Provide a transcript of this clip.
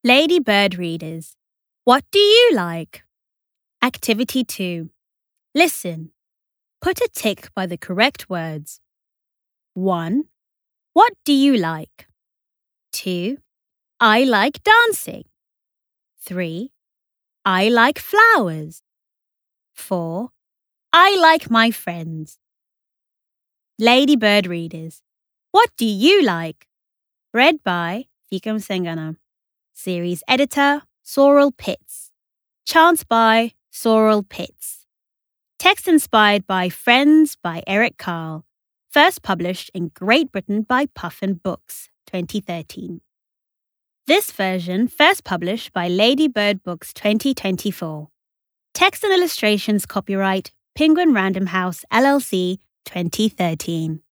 Lady Bird readers, what do you like? Activity 2. Listen. Put a tick by the correct words. 1. What do you like? 2. I like dancing. 3. I like flowers. 4. I like my friends. Lady Bird readers, what do you like? Read by Fikam Sengana. Series editor, Sorrel Pitts. Chants by Sorrel Pitts. Text inspired by Friends by Eric Carle. First published in Great Britain by Puffin Books, 2013. This version first published by Lady Bird Books 2024. Text and illustrations copyright Penguin Random House LLC 2013.